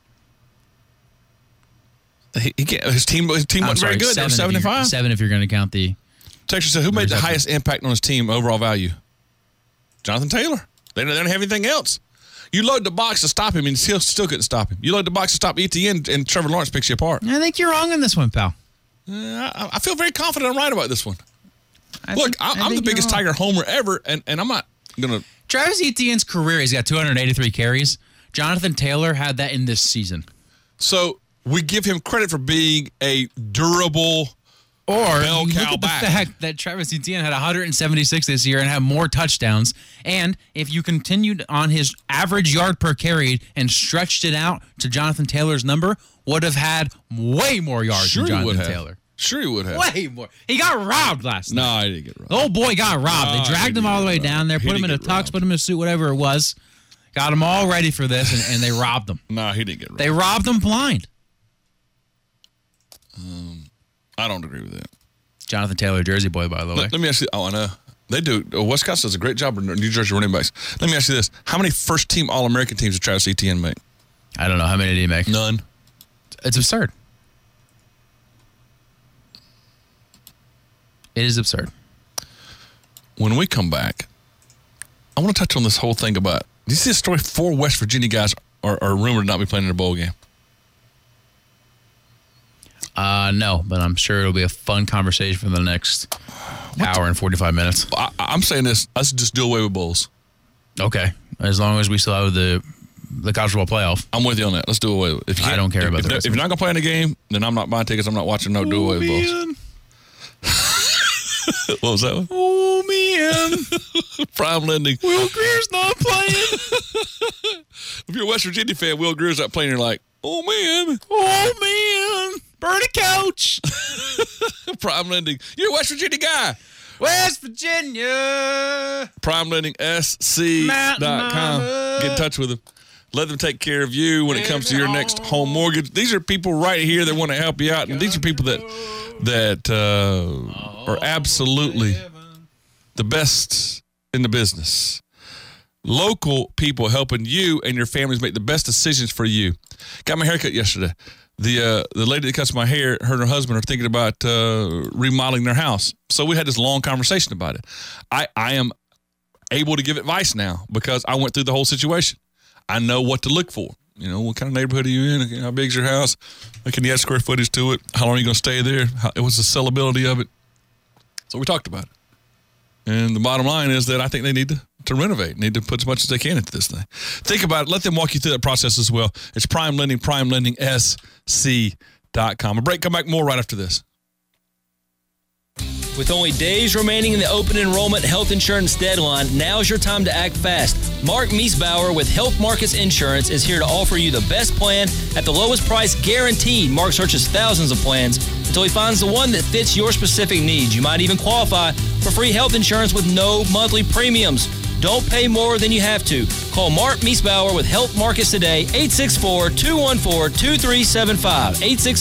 His team wasn't very good. They were 75. 7 if you're going to count the. Texas said, who made the highest impact on his team overall value? Jonathan Taylor. They don't have anything else. You load the box to stop him, and he still couldn't stop him. You load the box to stop Etienne, and Trevor Lawrence picks you apart. I think you're wrong on this one, pal. I feel very confident I'm right about this one. I'm the biggest Tiger homer ever, and I'm not going to. Travis Etienne's career, he's got 283 carries. Jonathan Taylor had that in this season. So we give him credit for being a durable bell cow look at back. The fact that Travis Etienne had 176 this year and had more touchdowns. And if you continued on his average yard per carry and stretched it out to Jonathan Taylor's number, would have had way more yards than Jonathan Taylor. Sure he would have. Way more. He got robbed last night. No, he didn't get robbed. The old boy got robbed. They dragged him all the way down there, put him in a tux, put him in a suit, whatever it was. Got him all ready for this, and they robbed him. No, he didn't get robbed. They robbed him blind. I don't agree with that. Jonathan Taylor, Jersey boy, by the way. Let me ask you. Oh, I know. They do. Wisconsin does a great job of New Jersey running backs. Let me ask you this. How many first-team All-American teams did Travis Etienne make? I don't know. How many did he make? None. It's absurd. It is absurd. When we come back, I want to touch on this whole thing about, do you see the story? 4 West Virginia guys are rumored to not be playing in a bowl game. No, but I'm sure it'll be a fun conversation for the next hour and 45 minutes. I'm saying this. Let's just do away with bowls. Okay. As long as we still have the college football playoff. I'm with you on that. Let's do away with it. I don't care about that. If you're not going to play in the game, then I'm not buying tickets. I'm not watching no do away with bowls. What was that one? Oh, man. Prime lending. Will Greer's not playing. If you're a West Virginia fan, Will Greer's not playing. You're like, oh, man. Oh, man. Bernie Coach. Prime Lending. You're a West Virginia guy. West Virginia. PrimeLendingSC.com. Get in touch with them. Let them take care of you when it comes to your next home mortgage. These are people right here that want to help you out, and these are people that are absolutely the best in the business. Local people helping you and your families make the best decisions for you. Got my haircut yesterday. The lady that cuts my hair, her and her husband are thinking about remodeling their house. So we had this long conversation about it. I am able to give advice now because I went through the whole situation. I know what to look for. You know, what kind of neighborhood are you in? How big's your house? Can you add square footage to it? How long are you going to stay there? What's the sellability of it? So we talked about it. And the bottom line is that I think they need to renovate, need to put as much as they can into this thing. Think about it. Let them walk you through that process as well. It's Prime Lending, PrimeLendingSC.com. A break, come back more right after this. With only days remaining in the open enrollment health insurance deadline, now's your time to act fast. Mark Miesbauer with Health Markets Insurance is here to offer you the best plan at the lowest price guaranteed. Mark searches thousands of plans until he finds the one that fits your specific needs. You might even qualify for free health insurance with no monthly premiums. Don't pay more than you have to. Call Mark Miesbauer with Health Markets today, 864-214-2375,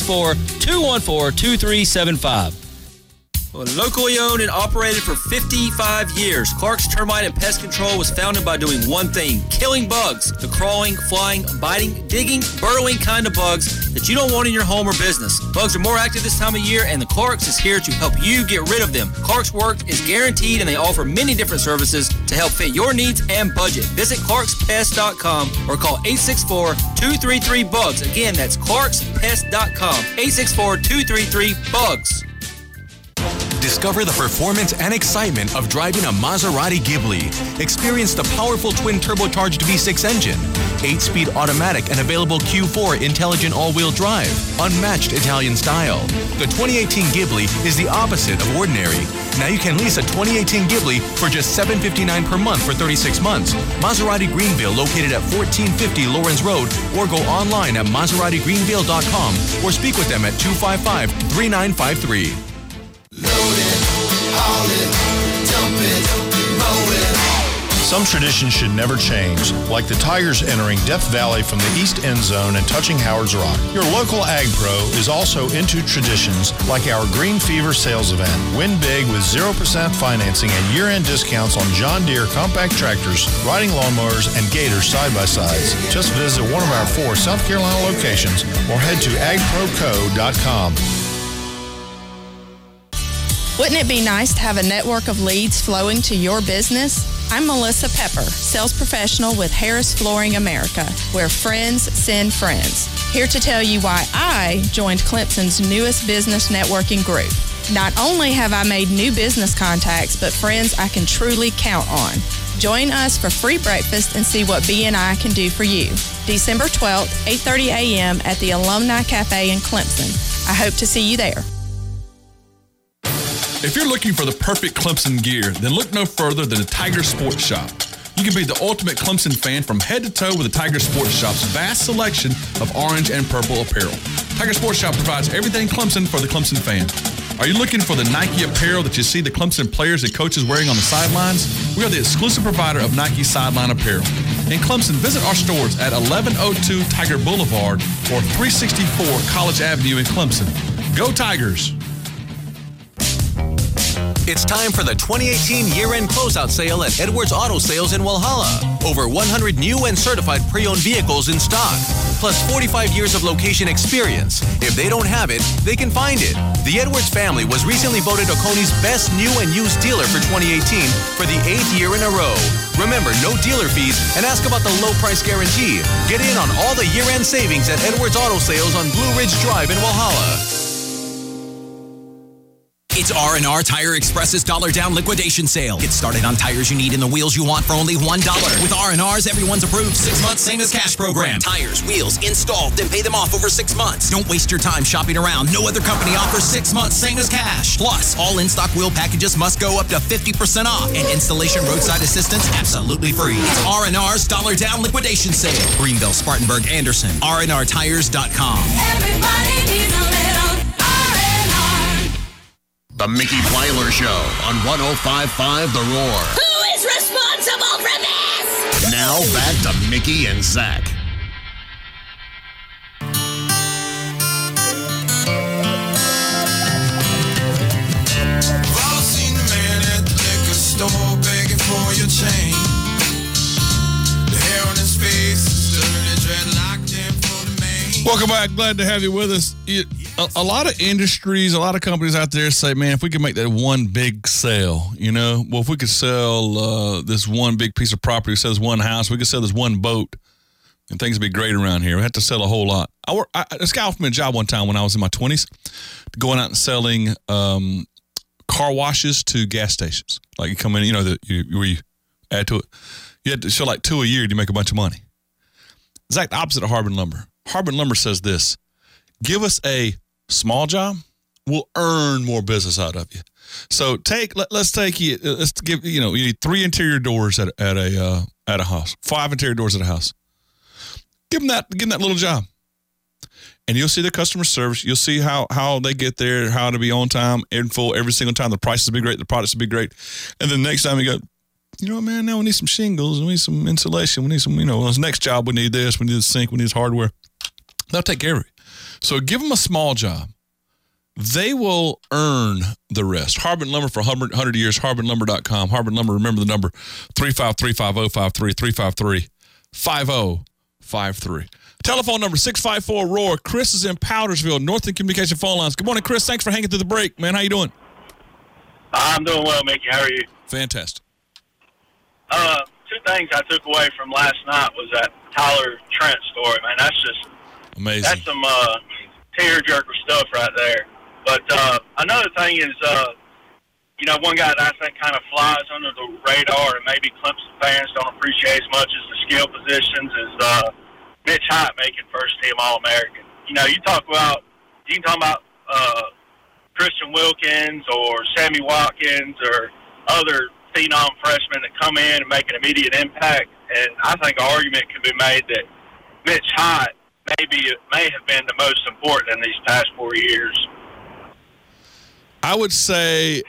864-214-2375. Well, locally owned and operated for 55 years, Clark's Termite and Pest Control was founded by doing one thing: killing bugs. The crawling, flying, biting, digging, burrowing kind of bugs that you don't want in your home or business. Bugs are more active this time of year, and the Clark's is here to help you get rid of them. Clark's work is guaranteed, and they offer many different services to help fit your needs and budget. Visit ClarksPest.com or call 864-233-BUGS. Again, that's ClarksPest.com, 864-233-BUGS. Discover the performance and excitement of driving a Maserati Ghibli. Experience the powerful twin turbocharged V6 engine, 8-speed automatic and available Q4 intelligent all-wheel drive, unmatched Italian style. The 2018 Ghibli is the opposite of ordinary. Now you can lease a 2018 Ghibli for just $759 per month for 36 months. Maserati Greenville, located at 1450 Lawrence Road, or go online at MaseratiGreenville.com or speak with them at 255-3953. Load it, haul it, dump it, mow it. Some traditions should never change, like the Tigers entering Death Valley from the east end zone and touching Howard's Rock. Your local Ag Pro is also into traditions like our Green Fever sales event. Win big with 0% financing and year-end discounts on John Deere compact tractors, riding lawnmowers, and Gators side-by-sides. Just visit one of our 4 South Carolina locations or head to agproco.com. Wouldn't it be nice to have a network of leads flowing to your business? I'm Melissa Pepper, sales professional with Harris Flooring America, where friends send friends. Here to tell you why I joined Clemson's newest business networking group. Not only have I made new business contacts, but friends I can truly count on. Join us for free breakfast and see what B&I can do for you. December 12th, 8:30 a.m. at the Alumni Cafe in Clemson. I hope to see you there. If you're looking for the perfect Clemson gear, then look no further than the Tiger Sports Shop. You can be the ultimate Clemson fan from head to toe with the Tiger Sports Shop's vast selection of orange and purple apparel. Tiger Sports Shop provides everything Clemson for the Clemson fan. Are you looking for the Nike apparel that you see the Clemson players and coaches wearing on the sidelines? We are the exclusive provider of Nike sideline apparel. In Clemson, visit our stores at 1102 Tiger Boulevard or 364 College Avenue in Clemson. Go Tigers! It's time for the 2018 year-end closeout sale at Edwards Auto Sales in Walhalla. Over 100 new and certified pre-owned vehicles in stock, plus 45 years of location experience. If they don't have it, they can find it. The Edwards family was recently voted Oconee Best New and Used Dealer for 2018 for the 8th year in a row. Remember, no dealer fees and ask about the low price guarantee. Get in on all the year-end savings at Edwards Auto Sales on Blue Ridge Drive in Walhalla. It's R&R Tire Express's Dollar Down Liquidation Sale. Get started on tires you need and the wheels you want for only $1. With R&R's Everyone's Approved 6-month same-as cash program. Tires, wheels, installed, then pay them off over 6 months. Don't waste your time shopping around. No other company offers 6 months same-as cash. Plus, all in-stock wheel packages must go up to 50% off. And installation roadside assistance absolutely free. It's R&R's Dollar Down Liquidation Sale. Greenville, Spartanburg, Anderson. RNRTires.com. Everybody needs a little The Mickey Plyler Show on 105.5 The Roar. Who is responsible for this? Now back to Mickey and Zach. I've all seen the man at the liquor store begging for your change. The hair on his face is dirty, dreadlocked in for the main. Welcome back. Glad to have you with us. A lot of industries, a lot of companies out there say, man, if we could make that one big sale, if we could sell this one big piece of property, sell this one house, we could sell this one boat, and things would be great around here. We have to sell a whole lot. This guy offered me a job one time when I was in my 20s, going out and selling car washes to gas stations. Like you come in, where you add to it. You had to show like 2 a year to make a bunch of money. Exact opposite of Harbin Lumber. Harbin Lumber says this: give us a small job, we'll earn more business out of you. So let's give you need 3 interior doors at a house, 5 interior doors at a house. Give them that little job, and you'll see the customer service. You'll see how they get there, how to be on time, in full every single time. The prices will be great, the products will be great, and then the next time you go, man, now we need some shingles, we need some insulation, we need some, this next job we need this, we need the sink, we need this hardware. They'll take care of it. So give them a small job. They will earn the rest. Harbin Lumber for 100 years, harbinlumber.com. Harbin Lumber, remember the number, 353-5053, 353-5053. Telephone number, 654-ROAR. Chris is in Powdersville, Northern Communication phone lines. Good morning, Chris. Thanks for hanging through the break, man. How you doing? I'm doing well, Mickey. How are you? Fantastic. 2 things I took away from last night was that Tyler Trent story, man. That's just amazing. That's some tear-jerker stuff right there. But another thing is, one guy that I think kind of flies under the radar and maybe Clemson fans don't appreciate as much as the skill positions is Mitch Hyatt making first-team All-American. You can talk about Christian Wilkins or Sammy Watkins or other phenom freshmen that come in and make an immediate impact, and I think an argument can be made that Mitch Hyatt may have been the most important in these past 4 years. I would say,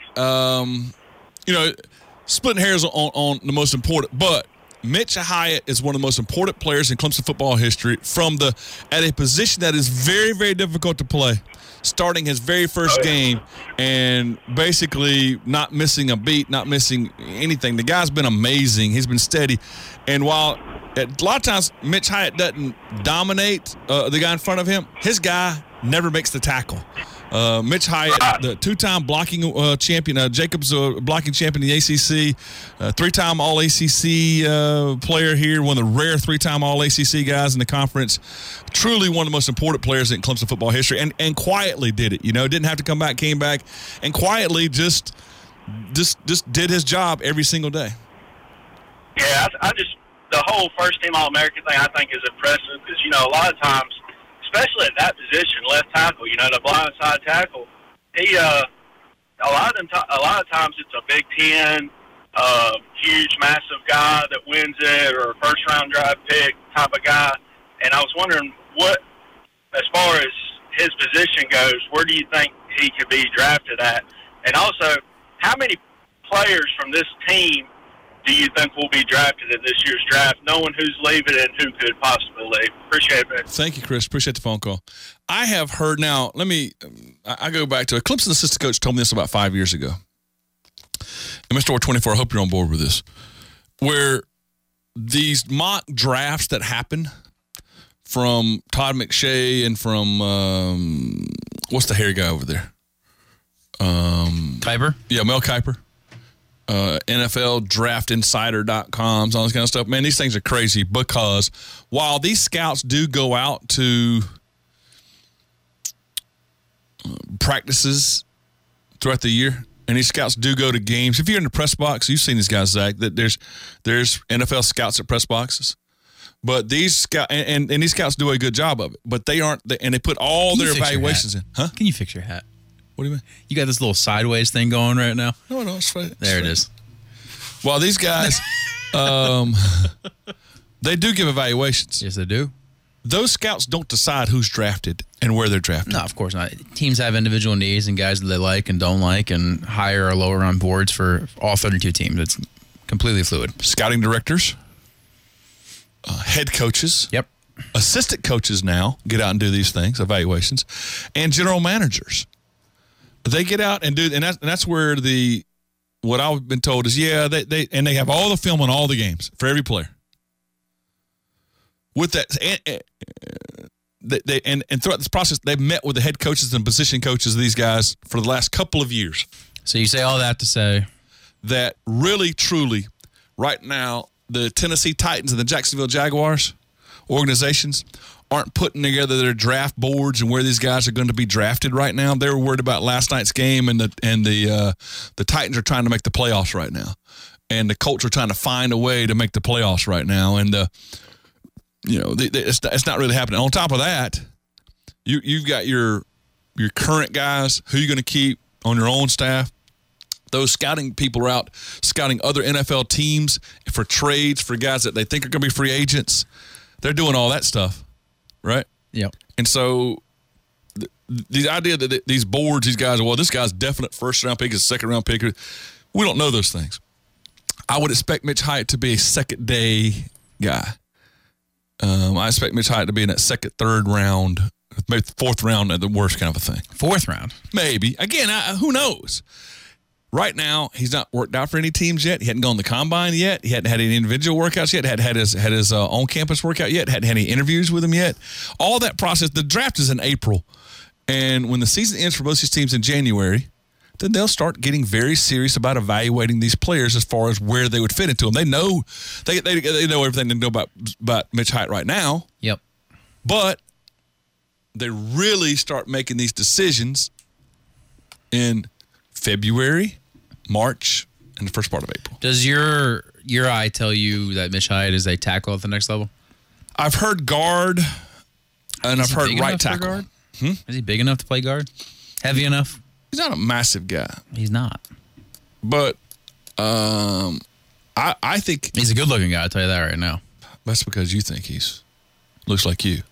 splitting hairs on the most important, but Mitch Hyatt is one of the most important players in Clemson football history at a position that is very, very difficult to play. Starting his very first game and basically not missing a beat, not missing anything. The guy's been amazing. He's been steady. And while a lot of times Mitch Hyatt doesn't dominate the guy in front of him, his guy never makes the tackle. Mitch Hyatt, the 2-time blocking champion, Jacobs blocking champion in the ACC, 3-time All-ACC player here, one of the rare 3-time All-ACC guys in the conference. Truly one of the most important players in Clemson football history, and quietly did it. Didn't have to come back, came back, and quietly just did his job every single day. Yeah, the whole first-team All-American thing I think is impressive because, a lot of times, especially at that position, left tackle, the blindside tackle, he a lot of times it's a Big Ten, huge, massive guy that wins it, or a first-round draft pick type of guy. And I was wondering as far as his position goes, where do you think he could be drafted at? And also, how many players from this team do you think will be drafted in this year's draft, knowing who's leaving and who could possibly leave? Appreciate it, man. Thank you, Chris. Appreciate the phone call. I have heard now, I go back to a Clemson assistant coach told me this about 5 years ago. And Mr. 24, I hope you're on board with this, where these mock drafts that happen from Todd McShay and from, what's the hairy guy over there? Kiper? Yeah, Mel Kiper. NFL draftinsider.com, all this kind of stuff. Man, these things are crazy because while these scouts do go out to practices throughout the year, and these scouts do go to games. If you're in the press box, you've seen these guys, Zach, that there's NFL scouts at press boxes. But these scouts, and these scouts do a good job of it, but they aren't, and they put all their evaluations in. Huh? Can you fix your hat? What do you mean? You got this little sideways thing going right now? No, it's fine. There it is. Well, these guys, they do give evaluations. Yes, they do. those scouts don't decide who's drafted and where they're drafted. No, of course not. Teams have individual needs and guys that they like and don't like, and higher or lower on boards for all 32 teams. It's completely fluid. Scouting directors, head coaches, yep, assistant coaches now get out and do these things, evaluations, and general managers. They get out and do, and that's where what I've been told is, they have all the film on all the games for every player. With that, and throughout this process, they've met with the head coaches and position coaches of these guys for the last couple of years. So you say all that to say that really, truly, right now, the Tennessee Titans and the Jacksonville Jaguars organizations aren't putting together their draft boards and where these guys are going to be drafted right now. They're worried about last night's game, and the Titans are trying to make the playoffs right now, and the Colts are trying to find a way to make the playoffs right now, and it's not really happening. On top of that, you've got your current guys who you're going to keep on your own staff. Those scouting people are out scouting other NFL teams for trades for guys that they think are going to be free agents. They're doing all that stuff, right? Yep. And so the idea that these boards, these guys, well, this guy's definite first-round pick, is second-round pick. We don't know those things. I would expect Mitch Hyatt to be a second-day guy. I expect Mitch Hyatt to be in that second, third round, maybe fourth round at the worst kind of a thing. Fourth round? Maybe. Again, who knows? Right now, he's not worked out for any teams yet. He hadn't gone to the combine yet. He hadn't had any individual workouts yet. Hadn't had his on-campus workout yet. Hadn't had any interviews with him yet. All that process. The draft is in April. And when the season ends for most of these teams in January, then they'll start getting very serious about evaluating these players as far as where they would fit into them. They know they know everything they know about Mitch Hyatt right now. Yep. But they really start making these decisions in February, March, and the first part of April. Does your eye tell you that Mitch Hyatt is a tackle at the next level? I've heard guard, and I've heard right tackle. Guard? Is he big enough to play guard? Heavy enough? He's not a massive guy. He's not. But I think he's a good-looking guy. I'll tell you that right now. That's because you think looks like you.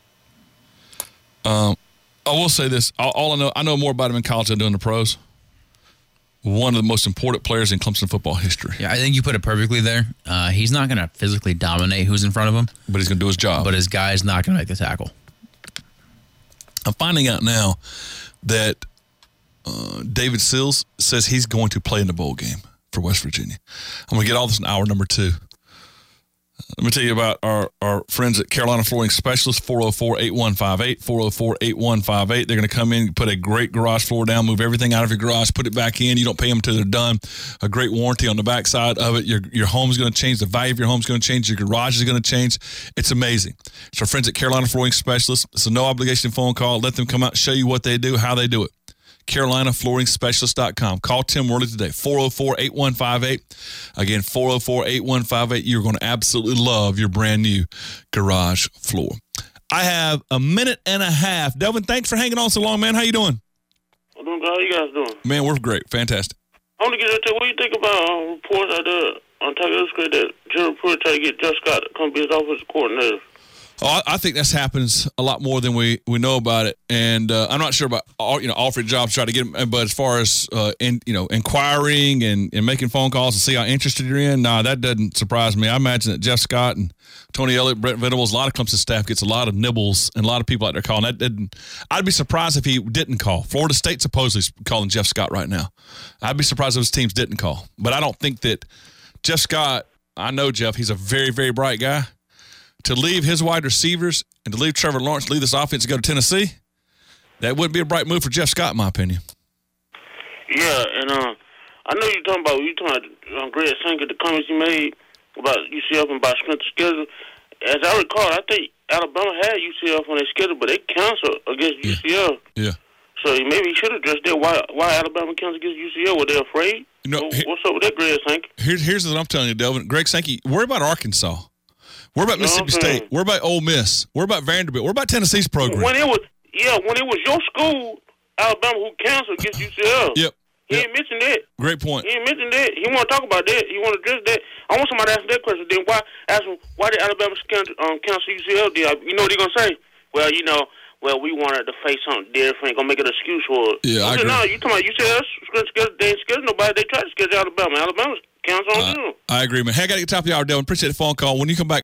I will say this. I know more about him in college than I do in the pros. One of the most important players in Clemson football history. Yeah, I think you put it perfectly there. He's not going to physically dominate who's in front of him. But he's going to do his job. But his guy's not going to make the tackle. I'm finding out now that David Sills says he's going to play in the bowl game for West Virginia. I'm going to get all this in hour number 2. Let me tell you about our friends at Carolina Flooring Specialists, 404-8158, 404-8158. They're going to come in, put a great garage floor down, move everything out of your garage, put it back in. You don't pay them until they're done. A great warranty on the backside of it. Your home's going to change. The value of your home's going to change. Your garage is going to change. It's amazing. It's our friends at Carolina Flooring Specialists. It's a no-obligation phone call. Let them come out and show you what they do, how they do it. CarolinaFlooringsSpecialist.com. Call Tim Worley today, 404-8158. Again, 404-8158. You're going to absolutely love your brand new garage floor. I have a minute and a half. Delvin, thanks for hanging on so long, man. How you doing? I'm doing good. How you guys doing? Man, we're great. Fantastic. I want to get into what you think about reports out there on Tiger Square that Jerry Pruitt tried to get Jeff Scott to come be his offensive coordinator. Oh, I think this happens a lot more than we know about it, and I'm not sure about offering jobs, try to get them. But as far as inquiring and making phone calls and see how interested you're in, that doesn't surprise me. I imagine that Jeff Scott and Tony Elliott, Brent Venables, a lot of Clemson staff gets a lot of nibbles and a lot of people out there calling. I'd be surprised if he didn't call. Florida State supposedly is calling Jeff Scott right now. I'd be surprised if his teams didn't call. But I don't think that Jeff Scott. I know Jeff. He's a very, very bright guy. To leave his wide receivers and to leave Trevor Lawrence, leave this offense to go to Tennessee, that wouldn't be a bright move for Jeff Scott, in my opinion. Yeah, and I know you're talking about Greg Sankey, the comments he made about UCF and about strength of schedule. As I recall, I think Alabama had UCF on their schedule, but they canceled against UCF. Yeah. So maybe he should have addressed that. Why Alabama canceled against UCF? Were they afraid? What's up with that, Greg Sankey? Here's what I'm telling you, Delvin. Greg Sankey, worry about Arkansas. What about Mississippi State? What about Ole Miss? What about Vanderbilt? What about Tennessee's program? When it was your school, Alabama, who canceled against UCF. Yep. He ain't mentioned that. Great point. He ain't mentioned that. He want to talk about that. He want to address that. I want somebody to ask that question. Then why did Alabama cancel UCL deal? You know what he gonna say? Well, we wanted to face something different. Gonna make an excuse for it. Yeah, I agree. No, you talking about UCL? They ain't schedule nobody. They tried to schedule Alabama. Alabama's counts on you. I agree, man. Hey, I got to get top of the hour, Dylan. Appreciate the phone call. When you come back,